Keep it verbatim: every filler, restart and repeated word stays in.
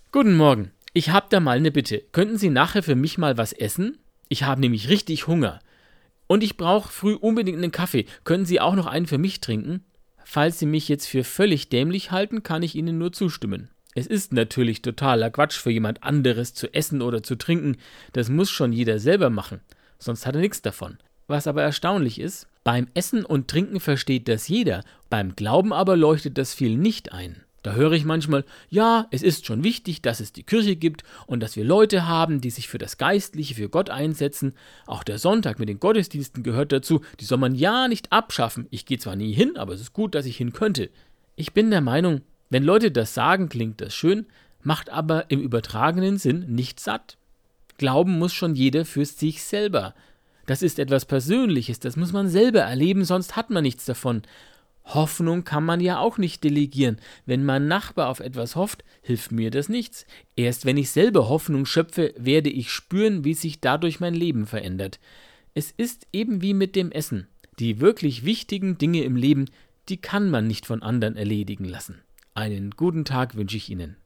Guten Morgen. Ich habe da mal eine Bitte. Könnten Sie nachher für mich mal was essen? Ich habe nämlich richtig Hunger. Und ich brauche früh unbedingt einen Kaffee. Können Sie auch noch einen für mich trinken? Falls Sie mich jetzt für völlig dämlich halten, kann ich Ihnen nur zustimmen. Es ist natürlich totaler Quatsch für jemand anderes zu essen oder zu trinken. Das muss schon jeder selber machen. Sonst hat er nichts davon. Was aber erstaunlich ist, beim Essen und Trinken versteht das jeder, beim Glauben aber leuchtet das vielen nicht ein. Da höre ich manchmal, ja, es ist schon wichtig, dass es die Kirche gibt und dass wir Leute haben, die sich für das Geistliche, für Gott einsetzen. Auch der Sonntag mit den Gottesdiensten gehört dazu, die soll man ja nicht abschaffen. Ich gehe zwar nie hin, aber es ist gut, dass ich hin könnte. Ich bin der Meinung, wenn Leute das sagen, klingt das schön, macht aber im übertragenen Sinn nicht satt. Glauben muss schon jeder für sich selber. Das ist etwas Persönliches, das muss man selber erleben, sonst hat man nichts davon. Hoffnung kann man ja auch nicht delegieren. Wenn mein Nachbar auf etwas hofft, hilft mir das nichts. Erst wenn ich selber Hoffnung schöpfe, werde ich spüren, wie sich dadurch mein Leben verändert. Es ist eben wie mit dem Essen. Die wirklich wichtigen Dinge im Leben, die kann man nicht von anderen erledigen lassen. Einen guten Tag wünsche ich Ihnen.